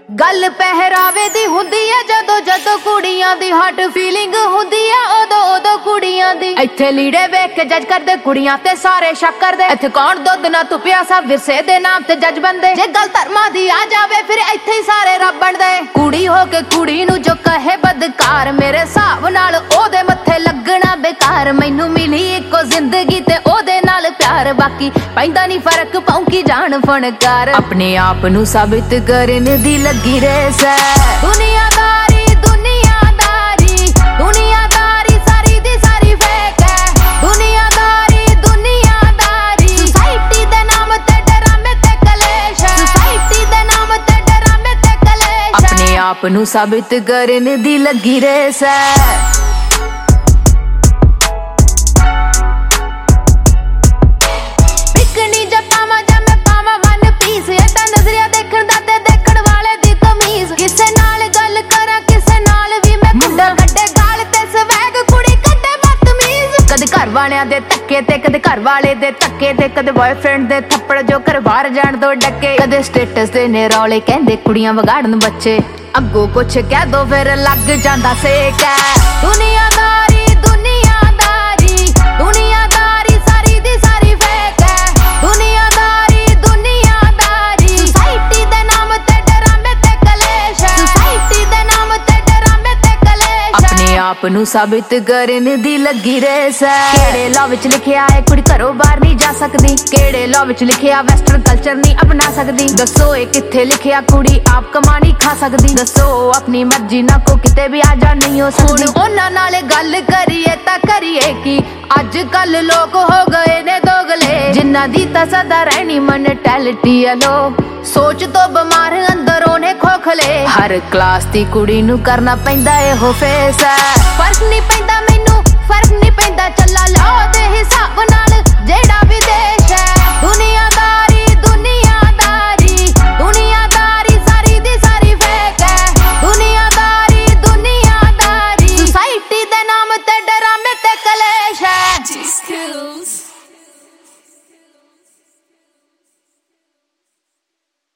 गल पहरावे दी हुंदी है जदों जदों कुड़ियां दी हॉट फीलिंग हुंदी है ओदों ओदों कुड़ियां दी। इत्थे लीड़े वेख के जज करदे कुड़ियां ते सारे शक करदे। इत्थे कौन दुध ना तुपिया सब विरसे दे नाम ते जज बनदे। जे गल धर्मां दी आ जावे फिर इत्थे ही सारे रब बनदे। कुड़ी हो के कुड़ी नूं जो कहे बदकार मेरे हिसाब नाल ओदे मत्थे लगना बेकार। मैनू मिली इको जिंदगी ते ओदे नाल प्यार बाकी पैंदा नहीं फर्क पौंकी जान फनकार। अपने आप नूं साबित करन दी लगी रेस है। दुनियादारी दुनियादारी दुनियादारी सारी दी सारी फेक है। दुनियादारी दुनियादारी सोसाइटी दे नाम ते डरामे ते कलेश है। सोसाइटी दे नाम ते डरामे ते कलेश है। अपने आप नूं साबित करन दी लगी रेस है। वालियां दे धक्के ते कदे घर वाले दे धक्के ते कदे बॉयफ्रेंड दे थप्पड़ जो घर बाहर जान तो डके। कदे स्टेटस दे ने रौले कहंदे कुड़ियां वगाड़न बच्चे अग्गों कुछ कह दो फिर लग जांदा सेक है। दुनियादारी दुनियादारी दुनियादारी सारी दी सारी फेक है। दुनियादारी दुनियादारी सोसाइटी दे नाम ते डरामे ते कलेश है। सोसाइटी दे नाम ते डरामे ते कलेश है। अपने आप नूं साबित करन दी लगी रेस है। केड़े लॉ विच लिखिया है कुड़ी घरों बाहर नहीं जा सकदी। केड़े लॉ विच लिखिया वेस्टर्न कल्चर नहीं अपना सकदी। दसो ए किथे लिखिया कुड़ी आप कमानी खा सकदी। दसो अपनी मर्जी ना को किते भी आ जा नहीं हो सकदी। उन्हां नाल गल करिए तां करिए की अज कल लोग हो गए ने दोगले। जिन्हां दी तां सदा रहनी मेंटैलिटी है लो सोच तो बीमार अंदरों ने खोखले। हर क्लास दी कुड़ी नूं करना पैंदा एहो फेस है। फर्क नहीं पैंदा मैनू फर्क नहीं पैंदा चला लो दे हिसाब नाल जेड़ा